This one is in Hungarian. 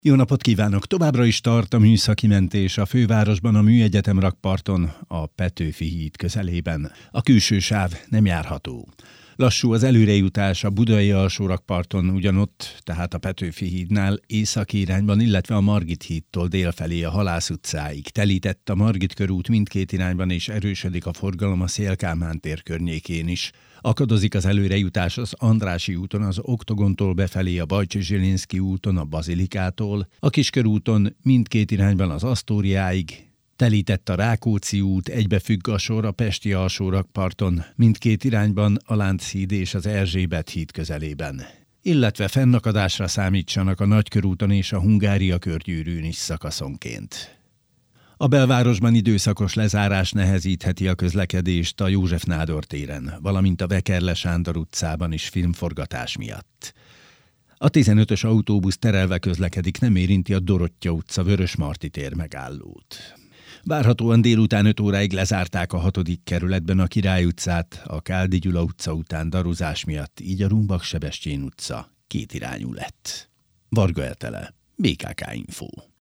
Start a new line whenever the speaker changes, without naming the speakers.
Jó napot kívánok! Továbbra is tart a műszaki mentés a fővárosban, a Műegyetem rakparton, a Petőfi híd közelében. A külső sáv nem járható. Lassú az előrejutás a budai alsórakparton, ugyanott, tehát a Petőfi hídnál északi irányban, illetve a Margit hídtól délfelé a Halász utcáig. Telített a Margit körút mindkét irányban, és erősödik a forgalom a Széll-Kálmán tér környékén is. Akadozik az előrejutás az Andrássy úton, az Oktogontól befelé a Bajcsy-Zsilinszky úton, a Bazilikától, a Kiskörúton mindkét irányban az Asztóriáig. Telített a Rákóczi út, egybefügg a sor a pesti alsórakparton, mindkét irányban a Lánchíd és az Erzsébet híd közelében. Illetve fennakadásra számítsanak a Nagykörúton és a Hungária körgyűrűn is szakaszonként. A belvárosban időszakos lezárás nehezítheti a közlekedést a József Nádor téren, valamint a Vekerle Sándor utcában is filmforgatás miatt. A 15-ös autóbusz terelve közlekedik, nem érinti a Dorottya utca Vörösmarty tér megállót. Várhatóan délután 5 óráig lezárták a 6. kerületben a Király utcát, a Káldi Gyula utca után daruzás miatt, így a Rumbach-Sebestyén utca kétirányú lett. Varga Etele, BKK Info.